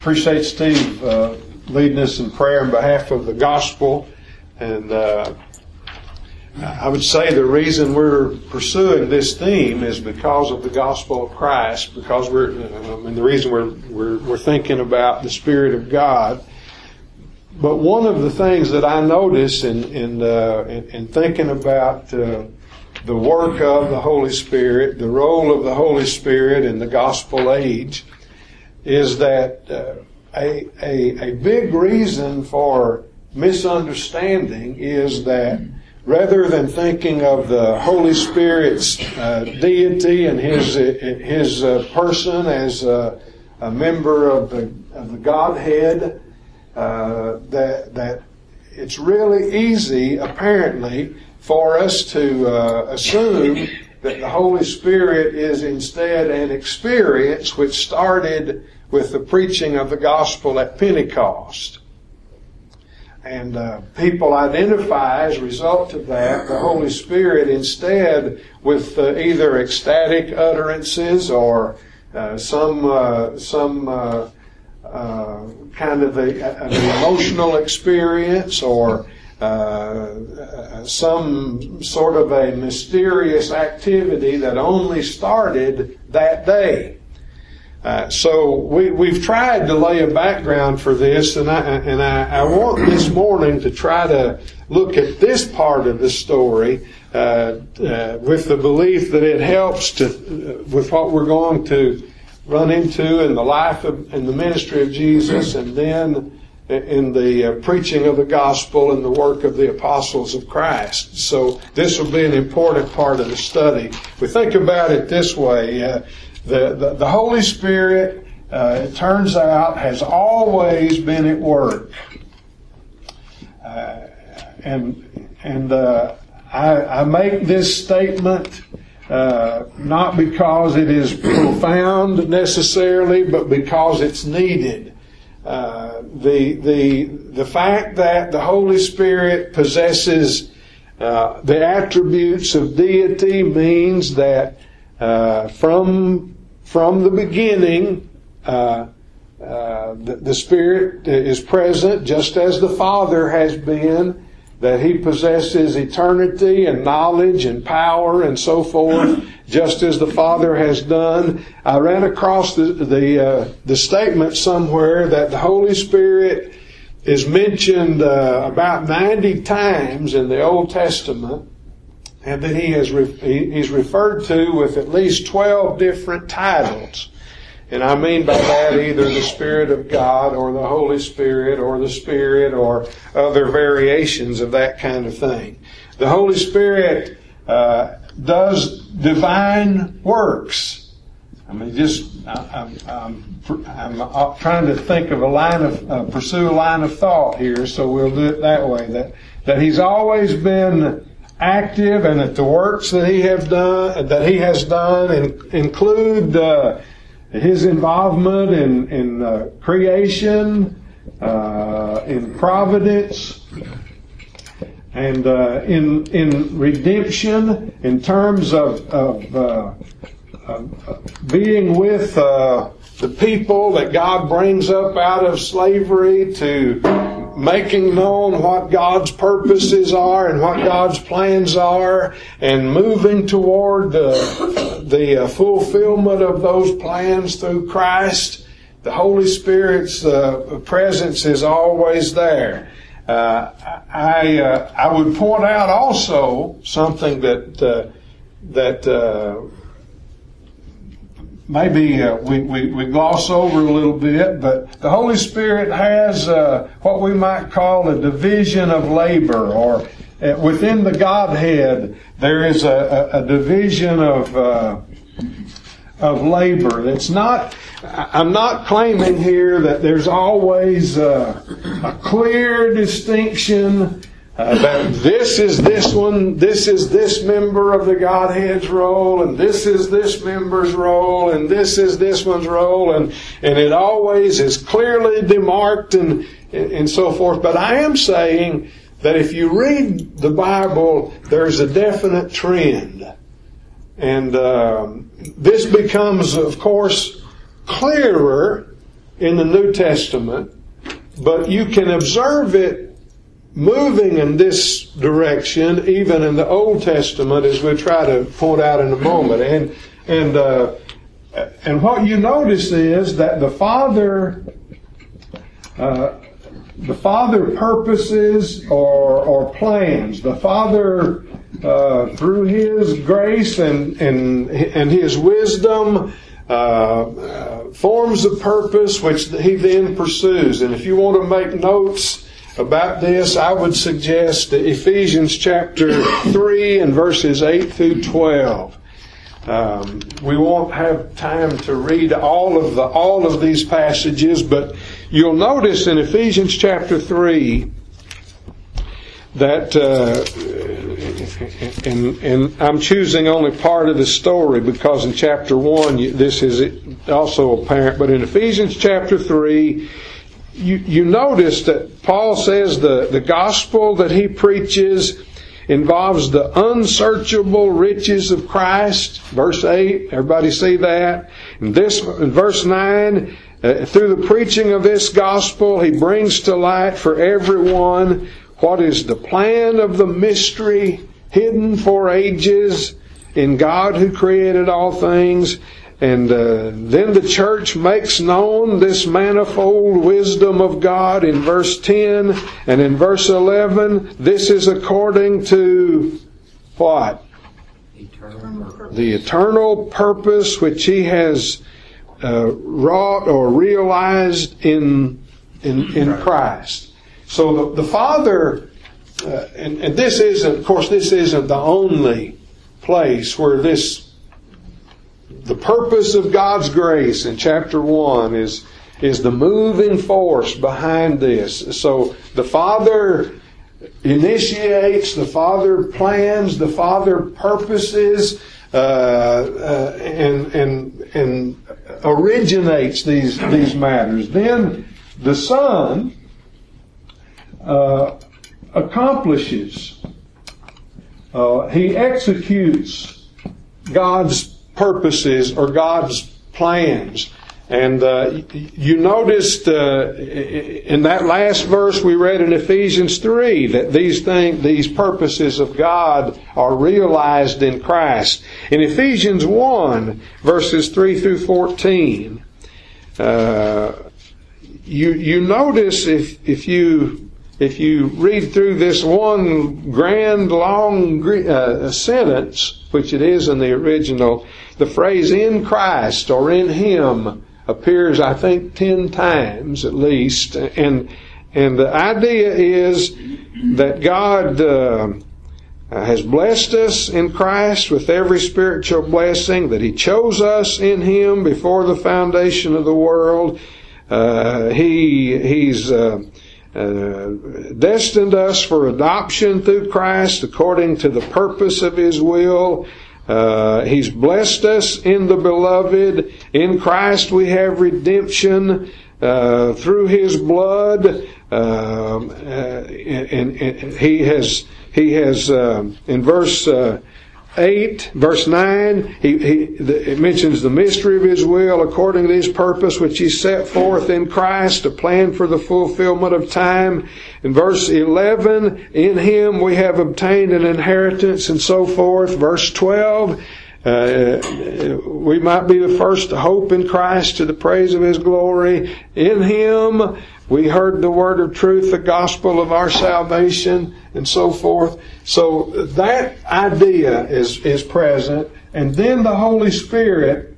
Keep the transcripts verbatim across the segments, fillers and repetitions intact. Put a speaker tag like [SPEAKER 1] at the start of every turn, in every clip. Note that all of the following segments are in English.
[SPEAKER 1] Appreciate Steve uh, leading us in prayer on behalf of the gospel. And uh, I would say the reason we're pursuing this theme is because of the gospel of Christ, because we're, I mean, the reason we're, we're, we're thinking about the Spirit of God. But one of the things that I notice in, in, uh, in, in thinking about uh, the work of the Holy Spirit, the role of the Holy Spirit in the gospel age, is that uh, a, a, a big reason for misunderstanding is that rather than thinking of the Holy Spirit's uh, deity and His His uh, person as a, a member of the of the Godhead, uh, that that it's really easy, apparently, for us to uh, assume that the Holy Spirit is instead an experience which started with the preaching of the gospel at Pentecost. And uh, people identify as a result of that the Holy Spirit instead with uh, either ecstatic utterances or uh, some uh, some uh, uh, kind of a, an emotional experience or uh, some sort of a mysterious activity that only started that day. Uh, so we, we've tried to lay a background for this, and I and I, I want this morning to try to look at this part of the story uh, uh, with the belief that it helps to uh, with what we're going to run into in the life of in the ministry of Jesus, and then in the uh, preaching of the gospel and the work of the apostles of Christ. So this will be an important part of the study. We think about it this way. Uh, The, the, the Holy Spirit, uh, it turns out, has always been at work. Uh, and and uh, I, I make this statement uh, not because it is profound necessarily, but because it's needed. Uh, the the the fact that the Holy Spirit possesses uh, the attributes of deity means that Uh, from from the beginning, uh, uh, the, the Spirit is present, just as the Father has been. That He possesses eternity and knowledge and power and so forth, just as the Father has done. I ran across the the, uh, the statement somewhere that the Holy Spirit is mentioned uh, about ninety times in the Old Testament. And that he has re- he's referred to with at least twelve different titles. And I mean by that either the Spirit of God or the Holy Spirit or the Spirit or other variations of that kind of thing. The Holy Spirit uh, does divine works. I mean, just I'm, I'm, I'm, I'm trying to think of a line of uh, pursue a line of thought here, so we'll do it that way. That that he's always been active, and that the works that he have done, that he has done, in, include uh, his involvement in, in uh, creation, uh, in providence, and uh, in in redemption, in terms of of, uh, of being with uh, the people that God brings up out of slavery, to making known what God's purposes are and what God's plans are, and moving toward the, the uh, fulfillment of those plans through Christ. The Holy Spirit's uh, presence is always there. Uh, I uh, I would point out also something that uh, that uh, maybe uh, we, we, we gloss over a little bit, but the Holy Spirit has uh, what we might call a division of labor, or uh, within the Godhead there is a, a, a division of uh, of labor. It's not. I'm not claiming here that there's always uh, a clear distinction. Uh, that this is this one, this is this member of the Godhead's role, and this is this member's role, and this is this one's role, and, and it always is clearly demarked and, and so forth. But I am saying that if you read the Bible, there's a definite trend. And um, this becomes, of course, clearer in the New Testament, but you can observe it moving in this direction even in the Old Testament, as we'll try to point out in a moment. And and uh, and what you notice is that the Father uh, the Father purposes or or plans. The Father uh, through His grace and and and His wisdom uh, uh, forms a purpose which He then pursues. And if you want to make notes about this, I would suggest Ephesians chapter three and verses eight through twelve. Um, we won't have time to read all of the all of these passages, but you'll notice in Ephesians chapter three that, uh, and, and I'm choosing only part of the story because in chapter one this is also apparent, but in Ephesians chapter three, You, you notice that Paul says the, the gospel that he preaches involves the unsearchable riches of Christ. Verse eight, everybody see that? And this, in verse nine, uh, through the preaching of this gospel, he brings to light for everyone what is the plan of the mystery hidden for ages in God who created all things. And uh, then the church makes known this manifold wisdom of God in verse ten. And in verse eleven, this is according to what? Eternal the eternal purpose which He has uh, wrought or realized in in, in Christ. So the, the Father, uh, and, and this isn't, of course, this isn't the only place where this. The purpose of God's grace in chapter one is, is the moving force behind this. So the Father initiates, the Father plans, the Father purposes, uh, uh, and, and, and originates these, these matters. Then the Son uh, accomplishes, uh, He executes God's purposes or God's plans. And uh, you noticed uh, in that last verse we read in Ephesians three that these things, these purposes of God are realized in Christ. In Ephesians one, verses three through fourteen, uh, you you notice if if you if you read through this one grand long uh, sentence, which it is in the original, the phrase "in Christ" or "in Him" appears, I think, ten times at least, and and the idea is that God uh, has blessed us in Christ with every spiritual blessing, that He chose us in Him before the foundation of the world. Uh, he He's uh, Uh, destined us for adoption through Christ according to the purpose of His will. Uh, he's blessed us in the Beloved. In Christ we have redemption uh, through His blood. Um, uh, and, and He has He has uh, in verse uh, eight, verse nine, he, he, it mentions the mystery of His will according to His purpose which He set forth in Christ, a plan for the fulfillment of time. In verse eleven, in Him we have obtained an inheritance, and so forth. Verse twelve, uh, we might be the first to hope in Christ to the praise of His glory. In Him we heard the word of truth, the gospel of our salvation, and so forth. So that idea is, is present. And then the Holy Spirit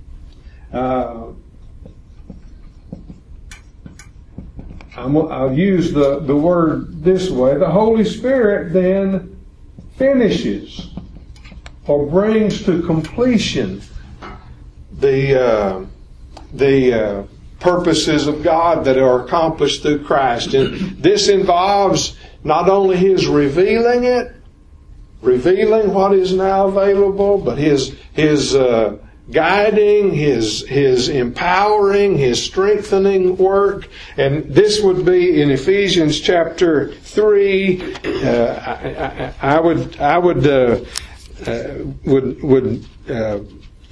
[SPEAKER 1] uh, I'm, I'll use the, the word this way. The Holy Spirit then finishes or brings to completion the uh, the uh, purposes of God that are accomplished through Christ. And this involves not only His revealing it, revealing what is now available, but His His uh, guiding, His His empowering, His strengthening work. And this would be in Ephesians chapter three. Uh, I, I, I would I would uh, uh, would would uh,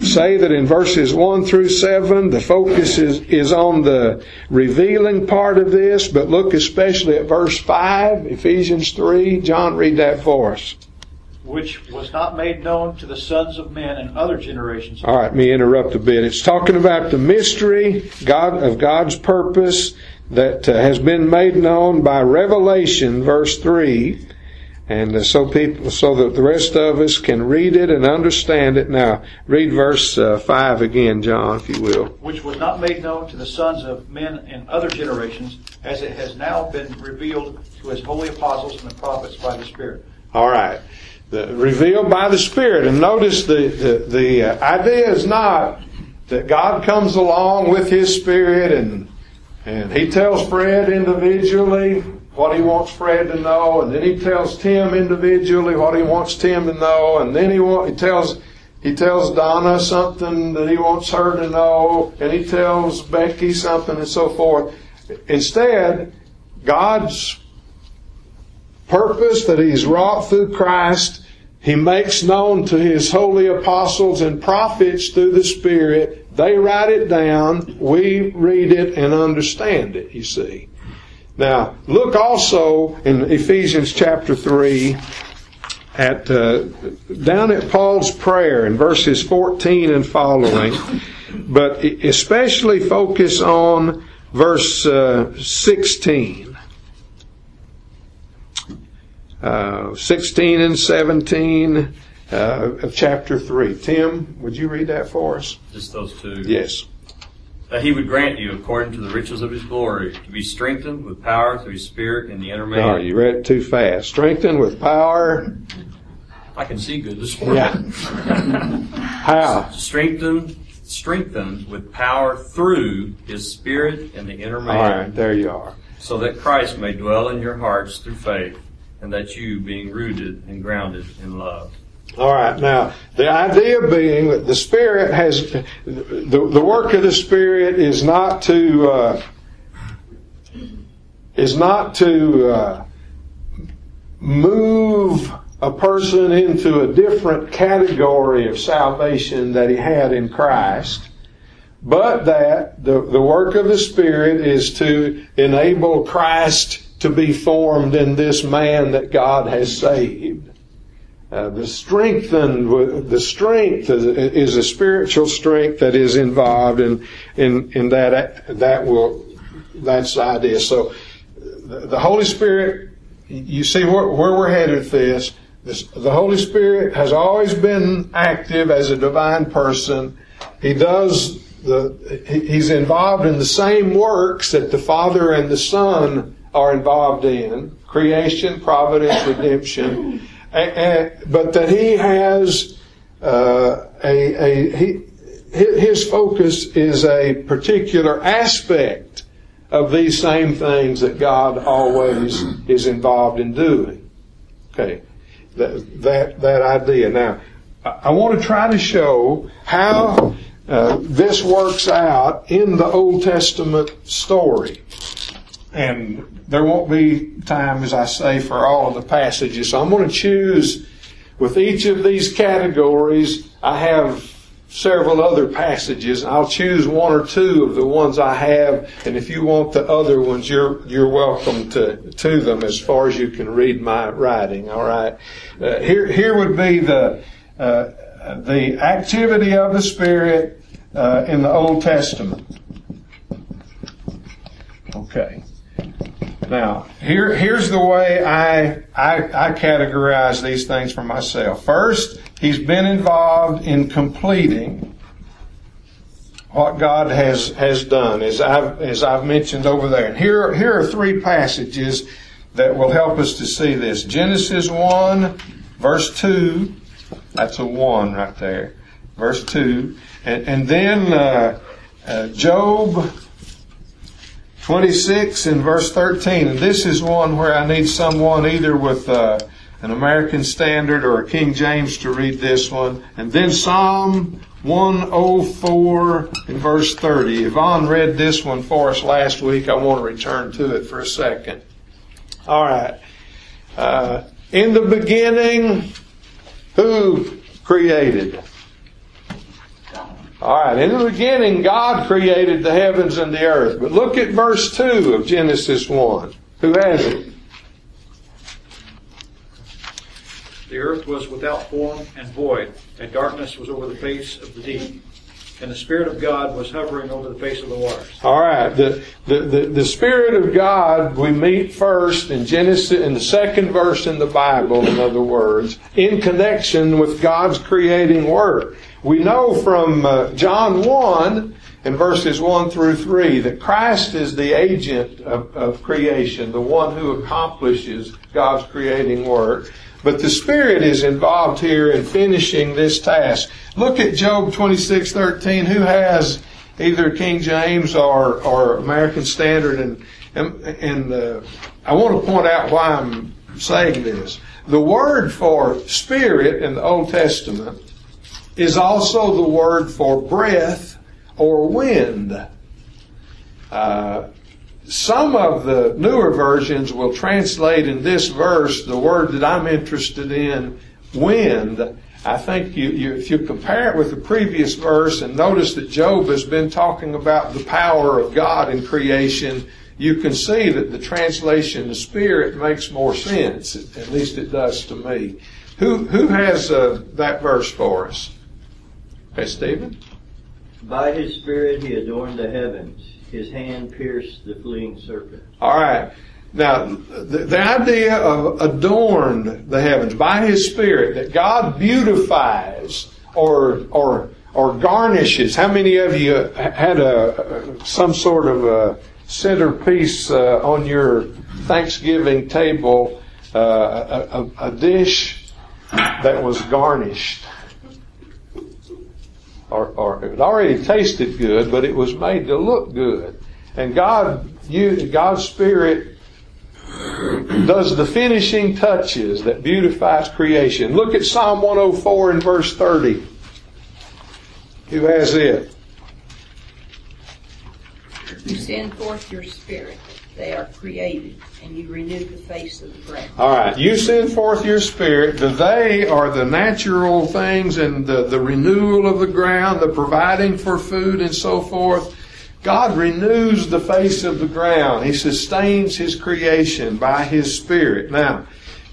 [SPEAKER 1] say that in verses one through seven, the focus is, is on the revealing part of this, but look especially at verse five, Ephesians three. John, read that for us.
[SPEAKER 2] Which was not made known to the sons of men in other generations.
[SPEAKER 1] All right, let me interrupt a bit. It's talking about the mystery God of God's purpose that uh, has been made known by revelation, verse three. And uh, so people, so that the rest of us can read it and understand it. Now, read verse uh, five again, John, if you will.
[SPEAKER 2] Which was not made known to the sons of men in other generations, as it has now been revealed to his holy apostles and the prophets by the Spirit.
[SPEAKER 1] All right. The, revealed by the Spirit. And notice the, the, the uh, idea is not that God comes along with His Spirit and, and He tells Fred individually what he wants Fred to know, and then he tells Tim individually what he wants Tim to know, and then he, want, he tells he tells Donna something that he wants her to know, and he tells Becky something, and so forth. Instead, God's purpose that He's wrought through Christ, He makes known to His holy apostles and prophets through the Spirit. They write it down, we read it and understand it, you see. Now, look also in Ephesians chapter three at uh, down at Paul's prayer in verses fourteen and following, but especially focus on verse uh, sixteen. Uh, sixteen and seventeen uh, of chapter three. Tim, would you read that for us?
[SPEAKER 3] Just those two?
[SPEAKER 1] Yes.
[SPEAKER 3] That He would grant you, according to the riches of His glory, to be strengthened with power through His Spirit in the inner man.
[SPEAKER 1] No, you read it too fast. Strengthened with power.
[SPEAKER 3] I can see good this morning.
[SPEAKER 1] Yeah. How?
[SPEAKER 3] Strengthened, strengthened with power through His Spirit in the inner man.
[SPEAKER 1] All right, there you are.
[SPEAKER 3] So that Christ may dwell in your hearts through faith, and that you, being rooted and grounded in love.
[SPEAKER 1] All right. Now, the idea being that the Spirit has, the, the work of the Spirit is not to, uh, is not to uh, move a person into a different category of salvation that he had in Christ, but that the, the work of the Spirit is to enable Christ to be formed in this man that God has saved. Uh, the strengthened, the strength is, is a spiritual strength that is involved, in in in that that will that's the idea. So, the, the Holy Spirit, you see where, where we're headed with this. this. The Holy Spirit has always been active as a divine person. He does the he's involved in the same works that the Father and the Son are involved in: creation, providence, redemption. But that he has uh, a, a he, his focus is a particular aspect of these same things that God always is involved in doing. Okay, that that, that idea. Now, I want to try to show how uh, this works out in the Old Testament story. And there won't be time, as I say, for all of the passages. So I'm going to choose, with each of these categories, I have several other passages. I'll choose one or two of the ones I have, and if you want the other ones, you're you're welcome to to them as far as you can read my writing. All right. Uh, here here would be the uh, the activity of the Spirit uh, in the Old Testament. Okay. Now, here, here's the way I, I, I categorize these things for myself. First, He's been involved in completing what God has, has done, as I've, as I've mentioned over there. And here, here are three passages that will help us to see this. Genesis one, verse two. That's a one right there. Verse two. And, and then, uh, uh, Job twenty-six and verse thirteen, and this is one where I need someone either with uh, an American Standard or a King James to read this one. And then Psalm one oh four and verse thirty. Yvonne read this one for us last week. I want to return to it for a second. All right. Uh, in the beginning, who created? All right, in the beginning, God created the heavens and the earth. But look at verse two of Genesis one. Who has it?
[SPEAKER 2] The earth was without form and void, and darkness was over the face of the deep. And the Spirit of God was hovering over the face of the waters.
[SPEAKER 1] All right, the, the, the, the Spirit of God we meet first in Genesis, in the second verse in the Bible, in other words, in connection with God's creating work. We know from uh, John one, in verses one through three, that Christ is the agent of, of creation, the one who accomplishes God's creating work. But the Spirit is involved here in finishing this task. Look at Job twenty-six thirteen. Who has either King James or, or American Standard? And, and, and uh, I want to point out why I'm saying this. The word for spirit in the Old Testament is also the word for breath or wind. Uh, Some of the newer versions will translate in this verse the word that I'm interested in, wind. I think you, you, if you compare it with the previous verse and notice that Job has been talking about the power of God in creation, you can see that the translation the Spirit makes more sense. At least it does to me. Who who has uh, that verse for us? Okay, Stephen?
[SPEAKER 4] By His Spirit He adorned the heavens. His hand pierced the fleeing serpent.
[SPEAKER 1] All right. Now, the, the idea of adorned the heavens by His Spirit, that God beautifies or or or garnishes. How many of you had a some sort of a centerpiece uh, on your Thanksgiving table, uh, a, a, a dish that was garnished? Or, or it already tasted good, but it was made to look good. And God, you, God's Spirit does the finishing touches that beautifies creation. Look at Psalm one oh four and verse thirty. Who has it?
[SPEAKER 5] You send forth your Spirit. They are created, and you renew the face of the ground.
[SPEAKER 1] All right. You send forth your Spirit. The they are the natural things and the, the renewal of the ground, the providing for food and so forth. God renews the face of the ground. He sustains His creation by His Spirit. Now,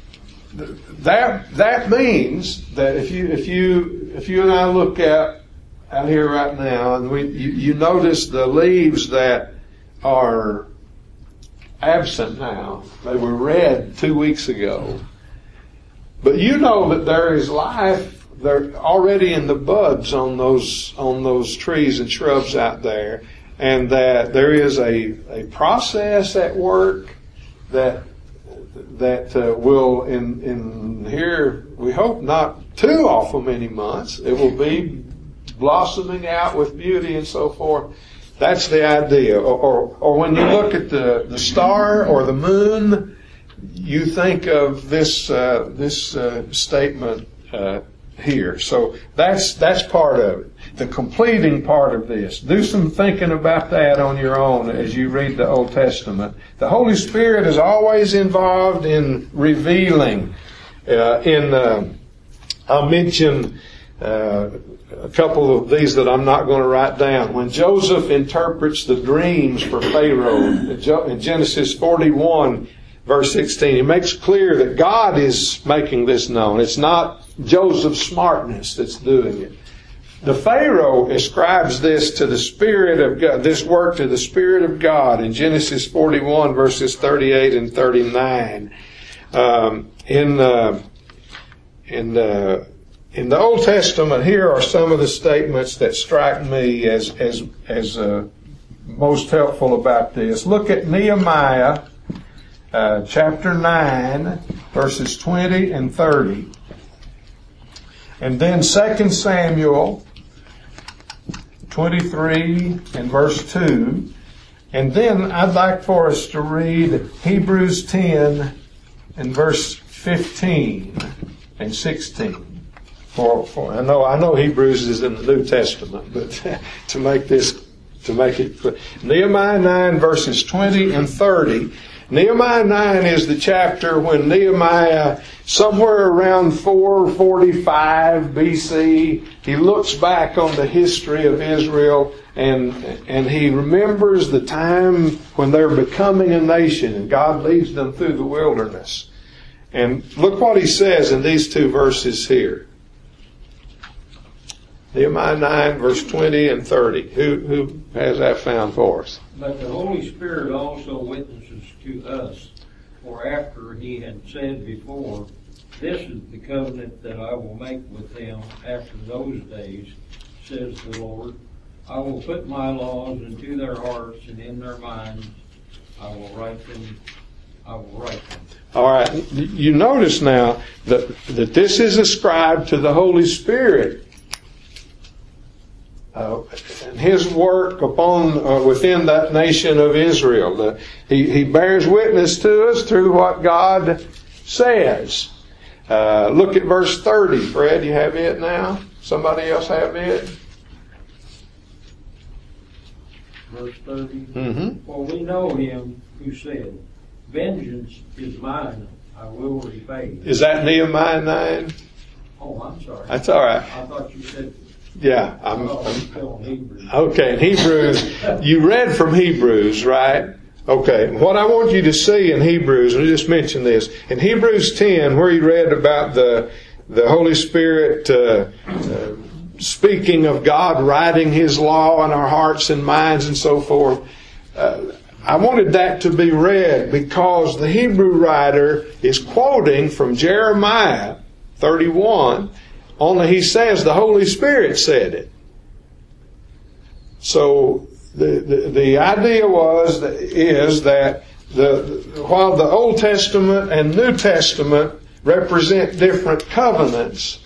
[SPEAKER 1] that that means that if you if you if you and I look at out here right now, and we you, you notice the leaves that are absent now. They were red two weeks ago. But you know that there is life. They're already in the buds on those on those trees and shrubs out there, and that there is a, a process at work that that uh, will in in here we hope not too awful many months. It will be blossoming out with beauty and so forth. That's the idea. Or, or, or when you look at the, the star or the moon, you think of this uh, this uh, statement uh, here. So that's that's part of it. The completing part of this. Do some thinking about that on your own as you read the Old Testament. The Holy Spirit is always involved in revealing. Uh, in uh, I'll mention Uh, a couple of these that I'm not going to write down. When Joseph interprets the dreams for Pharaoh in Genesis forty-one, verse sixteen, he makes clear that God is making this known. It's not Joseph's smartness that's doing it. The Pharaoh ascribes this to the Spirit of God, this work to the Spirit of God in Genesis forty-one, verses thirty-eight and thirty-nine. Um, in uh, in uh, In the Old Testament, here are some of the statements that strike me as as as uh, most helpful about this. Look at Nehemiah uh, chapter nine, verses twenty and thirty, and then Second Samuel twenty-three and verse two, and then I'd like for us to read Hebrews ten and verse fifteen and sixteen. For, for I know I know Hebrews is in the New Testament, but to make this to make it Nehemiah nine verses twenty and thirty, Nehemiah nine is the chapter when Nehemiah, somewhere around four forty-five B C, he looks back on the history of Israel and and he remembers the time when they're becoming a nation and God leads them through the wilderness. And look what he says in these two verses here. Nehemiah nine, verse twenty and thirty. Who, who has that found for us?
[SPEAKER 6] But the Holy Spirit also witnesses to us, for after he had said before, this is the covenant that I will make with them after those days, says the Lord. I will put my laws into their hearts and in their minds. I will write them. I will write them.
[SPEAKER 1] All right. You notice now that, that this is ascribed to the Holy Spirit. Uh, and his work upon uh, within that nation of Israel. The, he, he bears witness to us through what God says. Uh, look at verse thirty. Fred, you have it now? Somebody else have it?
[SPEAKER 6] Verse thirty.
[SPEAKER 1] Mm-hmm.
[SPEAKER 6] For we know him who said, vengeance is mine, I will repay.
[SPEAKER 1] Is that Nehemiah nine?
[SPEAKER 6] Oh, I'm sorry.
[SPEAKER 1] That's all right.
[SPEAKER 6] I thought you said...
[SPEAKER 1] Yeah, I'm,
[SPEAKER 6] Oh,
[SPEAKER 1] I'm
[SPEAKER 6] still in Hebrew.
[SPEAKER 1] okay. In Hebrews, you read from Hebrews, right? Okay. What I want you to see in Hebrews, and I just mention this in Hebrews ten, where you read about the the Holy Spirit uh, uh, speaking of God writing His law in our hearts and minds and so forth. Uh, I wanted that to be read because the Hebrew writer is quoting from Jeremiah thirty-one. Only he says the Holy Spirit said it. So the the, the idea was is that the while the Old Testament and New Testament represent different covenants,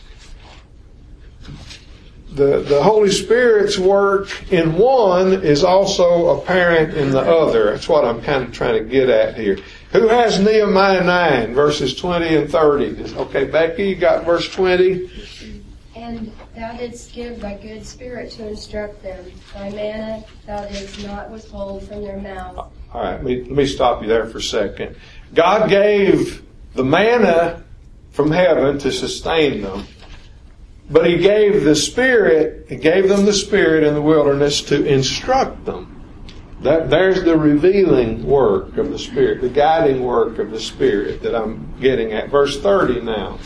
[SPEAKER 1] the the Holy Spirit's work in one is also apparent in the other. That's what I'm kind of trying to get at here. Who has Nehemiah nine, verses twenty and thirty? Okay, Becky, you got verse twenty?
[SPEAKER 7] And thou didst give thy good spirit to instruct them. Thy manna thou didst not withhold from their mouth.
[SPEAKER 1] All right, let me, let me stop you there for a second. God gave the manna from heaven to sustain them. But He gave the Spirit, He gave them the Spirit in the wilderness to instruct them. That, there's the revealing work of the Spirit, the guiding work of the Spirit that I'm getting at. Verse thirty now.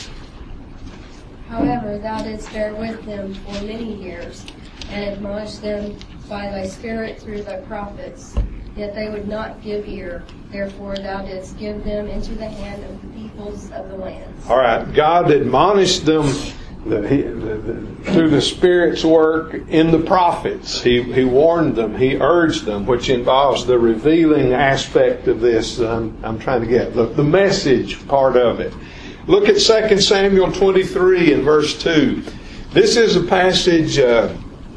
[SPEAKER 7] However, thou didst bear with them for many years, and admonished them by thy Spirit through thy prophets. Yet they would not give ear. Therefore thou didst give them into the hand of the peoples of the lands. All
[SPEAKER 1] right, God admonished them the, he, the, the, through the Spirit's work in the prophets. He, he warned them, He urged them, which involves the revealing aspect of this I'm, I'm trying to get, the, the message part of it. Look at Second Samuel twenty-three and verse two. This is a passage uh,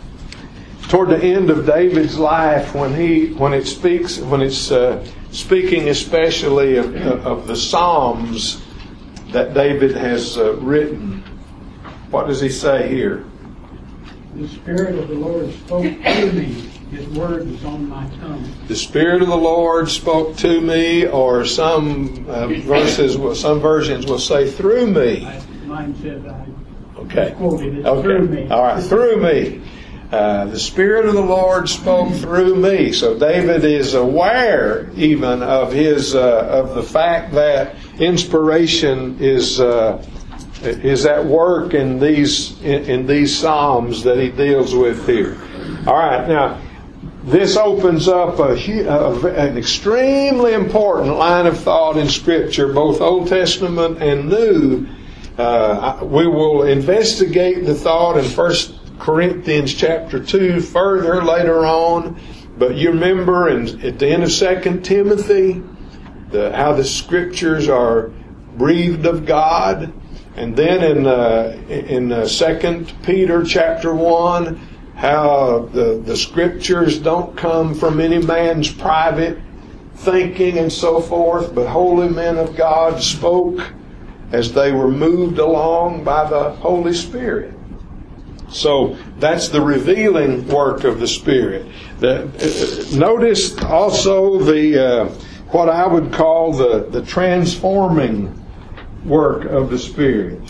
[SPEAKER 1] toward the end of David's life when he when it speaks when it's uh, speaking especially of, of the Psalms that David has uh, written. What does he say here?
[SPEAKER 8] The Spirit of the Lord spoke to me. His word is on my tongue. The
[SPEAKER 1] Spirit of the Lord spoke to me, or some uh, verses, will, some versions will say through me.
[SPEAKER 8] I, mine says I
[SPEAKER 1] okay.
[SPEAKER 8] quoted it
[SPEAKER 1] okay.
[SPEAKER 8] through me.
[SPEAKER 1] All right, through me. Uh, the Spirit of the Lord spoke through me. So David is aware even of his uh, of the fact that inspiration is uh, is at work in these in, in these Psalms that he deals with here. All right, now. This opens up a, a, an extremely important line of thought in Scripture, both Old Testament and New. Uh, we will investigate the thought in First Corinthians chapter two further later on. But you remember in, at the end of Second Timothy, the, how the Scriptures are breathed of God. And then in, uh, in uh, Second Peter chapter one, how the, the Scriptures don't come from any man's private thinking and so forth, but holy men of God spoke as they were moved along by the Holy Spirit. So that's the revealing work of the Spirit. The, uh, notice also the uh, what I would call the, the transforming work of the Spirit.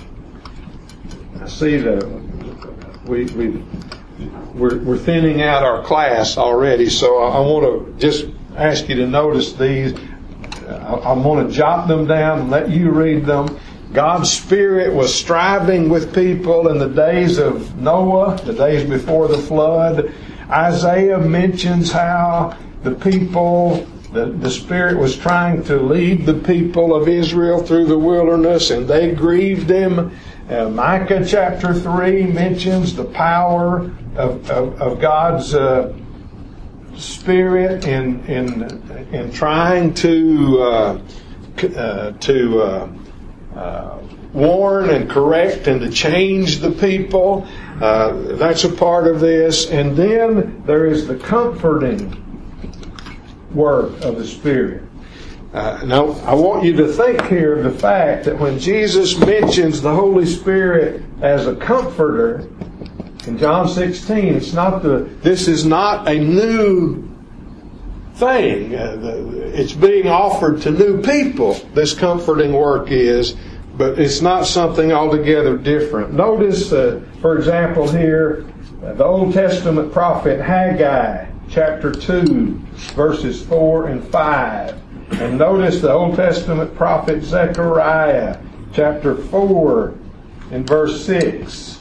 [SPEAKER 1] I see the we we we're, we're thinning out our class already, so I, I want to just ask you to notice these. I, I want to jot them down and let you read them. God's Spirit was striving with people in the days of Noah, the days before the flood. Isaiah mentions how the people, the, the Spirit was trying to lead the people of Israel through the wilderness, and they grieved Him. Uh, Micah chapter three mentions the power of, of, of God's uh, Spirit in in in trying to uh, uh, to uh, uh, warn and correct and to change the people. Uh, that's a part of this. And then there is the comforting work of the Spirit. Uh, now, I want you to think here of the fact that when Jesus mentions the Holy Spirit as a comforter in John sixteen, it's not the. This is not a new thing. Uh, the, it's being offered to new people. This comforting work is, but it's not something altogether different. Notice, uh, for example, here uh, the Old Testament prophet Haggai, chapter two, verses four and five. And notice the Old Testament prophet Zechariah, chapter four, and verse six.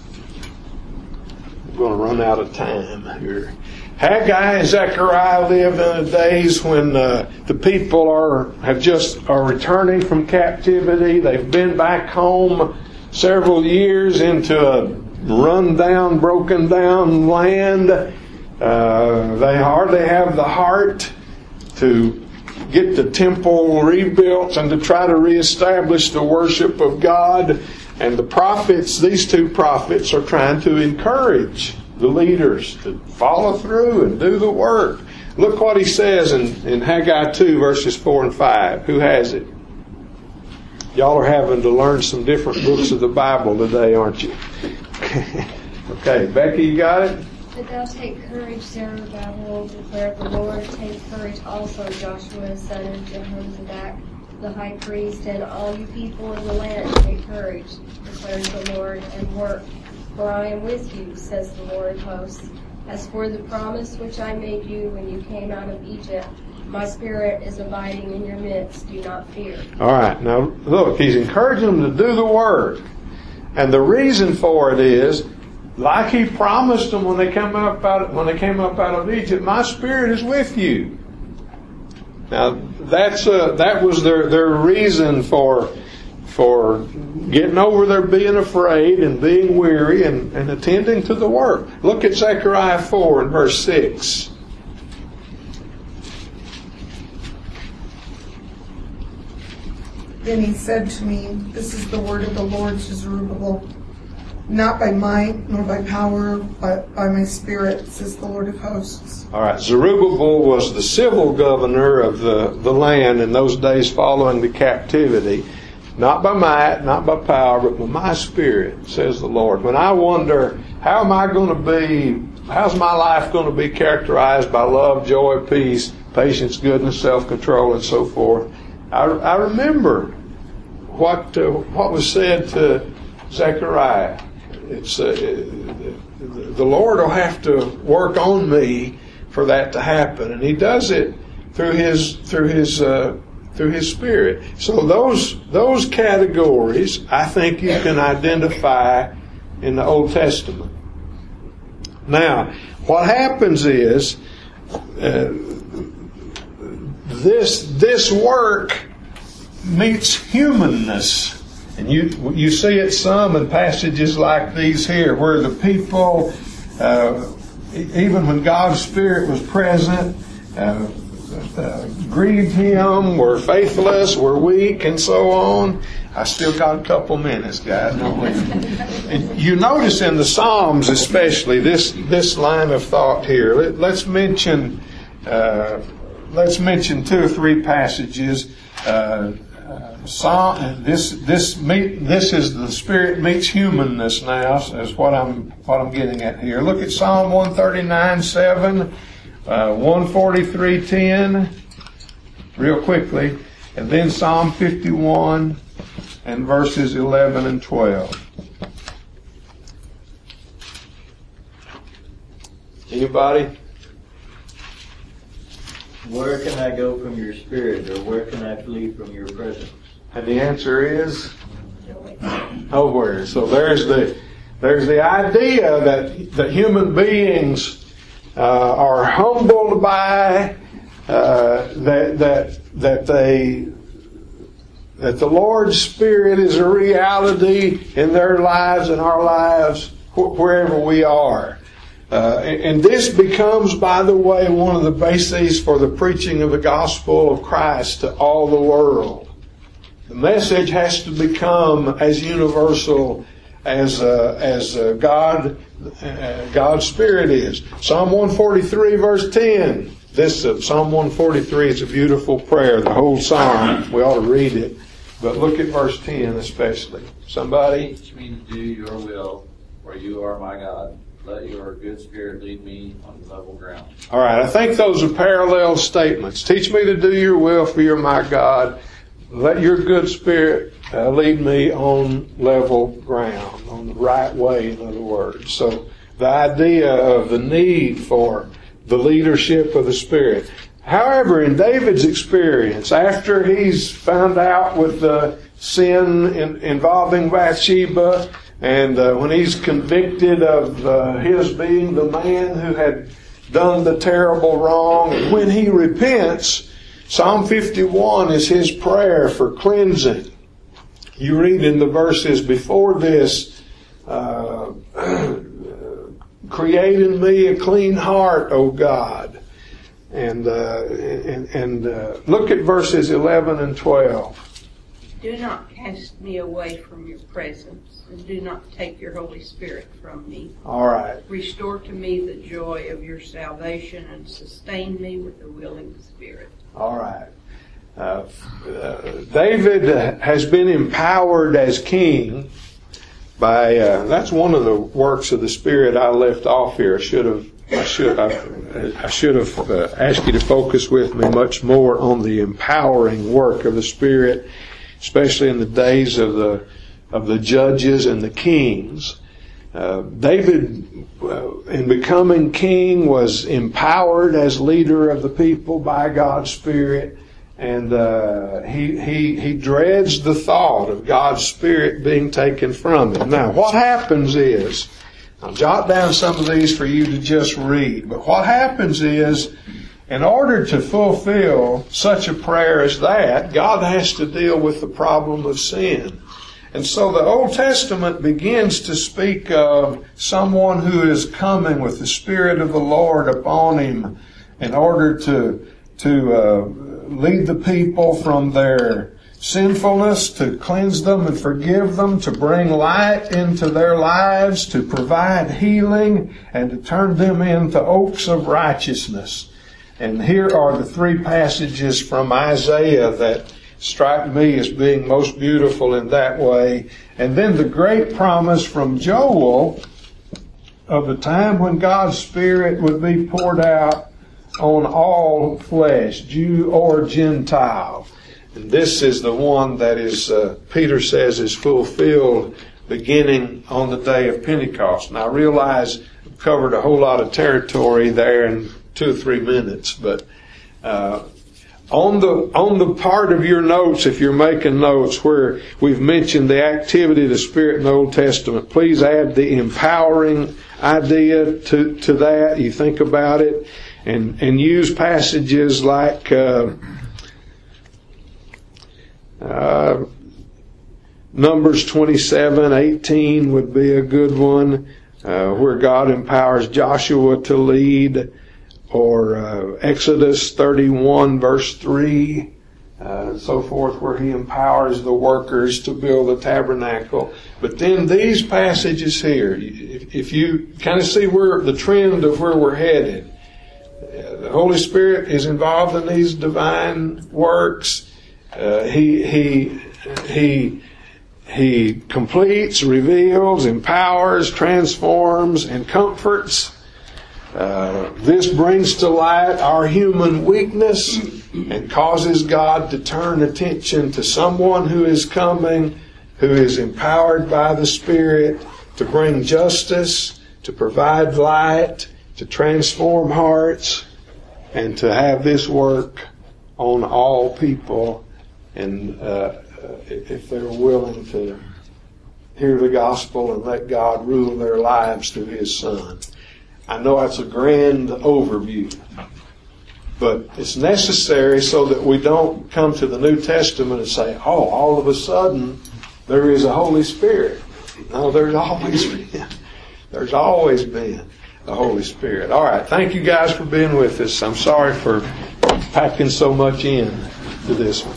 [SPEAKER 1] I'm going to run out of time here. Haggai and Zechariah lived in the days when uh, the people are have just are returning from captivity. They've been back home several years into a run-down, broken-down land. Uh, they hardly have the heart to get the temple rebuilt and to try to reestablish the worship of God. And the prophets, these two prophets, are trying to encourage the leaders to follow through and do the work. Look what he says in, in Haggai two, verses four and five. Who has it? Y'all are having to learn some different books of the Bible today, aren't you? Okay, Becky, you got it?
[SPEAKER 7] But thou take courage, Zerubbabel, declared the Lord. Take courage also, Joshua, son of Jehozadak, the high priest, and all you people in the land. Take courage, declares the Lord, and work. For I am with you, says the Lord of hosts. As for the promise which I made you when you came out of Egypt, my Spirit is abiding in your midst. Do not fear. All right. Now, look, he's encouraging them to do the work. And the reason for it is, like he promised them when they came up out of, when they came up out of Egypt, my Spirit is with you. Now, that's uh, that was their their reason for for getting over their being afraid and being weary and, and attending to the work. Look at Zechariah four and verse six.
[SPEAKER 9] Then he said to me, this is the word of the Lord to Zerubbabel. Not by might, nor by power, but by my Spirit, says the Lord of hosts. All right,
[SPEAKER 1] Zerubbabel was the civil governor of the, the land in those days following the captivity. Not by might, not by power, but by my Spirit, says the Lord. When I wonder, how am I going to be, how's my life going to be characterized by love, joy, peace, patience, goodness, self-control, and so forth, I, I remember what uh, what was said to Zechariah. It's uh, the Lord will have to work on me for that to happen, and He does it through His through His uh, through His Spirit. So those those categories, I think you can identify in the Old Testament. Now, what happens is uh, this this work meets humanness. And you you see it some in passages like these here, where the people, uh, even when God's Spirit was present, uh, uh, grieved Him, were faithless, were weak, and so on. I still got a couple minutes, guys. Don't we? And you notice in the Psalms, especially this this line of thought here. Let, let's mention uh, let's mention two or three passages. Uh, Uh, Psalm, this this meet, this is the Spirit meets humanness now, is what I'm what I'm getting at here. Look at Psalm one thirty-nine seven, uh, one forty-three ten, real quickly, and then Psalm fifty-one and verses eleven and twelve. Anybody?
[SPEAKER 4] Where can I go from your spirit, or where can I flee from your presence?
[SPEAKER 1] And the answer is nowhere. So there's the there's the idea that that human beings uh, are humbled by uh, that that that they that the Lord's Spirit is a reality in their lives and our lives wh- wherever we are. Uh, and, and this becomes, by the way, one of the bases for the preaching of the gospel of Christ to all the world. The message has to become as universal as uh, as uh, God uh, God's Spirit is. Psalm one forty-three, verse ten. This uh, Psalm one forty-three is a beautiful prayer. The whole psalm, we ought to read it. But look at verse ten especially. Somebody?
[SPEAKER 10] Teach me to do your will, for you are my God. Let your good spirit lead me on level ground.
[SPEAKER 1] All right, I think those are parallel statements. Teach me to do your will, for you're my God. Let your good spirit uh, lead me on level ground, on the right way, in other words. So the idea of the need for the leadership of the Spirit. However, in David's experience, after he's found out with the sin in, involving Bathsheba, and uh, when he's convicted of uh, his being the man who had done the terrible wrong, and when he repents, Psalm fifty-one is his prayer for cleansing. You read in the verses before this, uh, create in me a clean heart, O God. And, uh, and, and uh, look at verses eleven and twelve.
[SPEAKER 5] Do not cast me away from your presence, and do not take your Holy Spirit from me.
[SPEAKER 1] All right.
[SPEAKER 5] Restore to me the joy of your salvation, and sustain me with a willing spirit.
[SPEAKER 1] All right. Uh, uh, David has been empowered as king by, uh, that's one of the works of the Spirit I left off here. I should have, I should, I, I should have uh, asked you to focus with me much more on the empowering work of the Spirit, especially in the days of the of the judges and the kings. Uh, David, uh, in becoming king, was empowered as leader of the people by God's Spirit, and uh, he he he dreads the thought of God's Spirit being taken from him. Now, what happens is, I'll jot down some of these for you to just read. But what happens is, in order to fulfill such a prayer as that, God has to deal with the problem of sin. And so the Old Testament begins to speak of someone who is coming with the Spirit of the Lord upon him in order to, to uh, lead the people from their sinfulness, to cleanse them and forgive them, to bring light into their lives, to provide healing, and to turn them into oaks of righteousness. And here are the three passages from Isaiah that strike me as being most beautiful in that way. And then the great promise from Joel of the time when God's Spirit would be poured out on all flesh, Jew or Gentile. And this is the one that is, uh, Peter says, is fulfilled beginning on the day of Pentecost. Now I realize I've covered a whole lot of territory there in two or three minutes, but uh, on the on the part of your notes, if you're making notes where we've mentioned the activity of the Spirit in the Old Testament, please add the empowering idea to, to that. You think about it, and, and use passages like uh, uh, Numbers twenty-seven eighteen would be a good one, uh, where God empowers Joshua to lead. Or uh, Exodus thirty-one verse three, uh, and so forth, where he empowers the workers to build the tabernacle. But then these passages here, if, if you kind of see where the trend of where we're headed, uh, the Holy Spirit is involved in these divine works. Uh, he he he he completes, reveals, empowers, transforms, and comforts. Uh, this brings to light our human weakness and causes God to turn attention to someone who is coming, who is empowered by the Spirit to bring justice, to provide light, to transform hearts, and to have this work on all people, and uh, if they're willing to hear the gospel and let God rule their lives through His Son. I know that's a grand overview, but it's necessary so that we don't come to the New Testament and say, oh, all of a sudden there is a Holy Spirit. No, there's always been. There's always been the Holy Spirit. All right, thank you guys for being with us. I'm sorry for packing so much in to this one.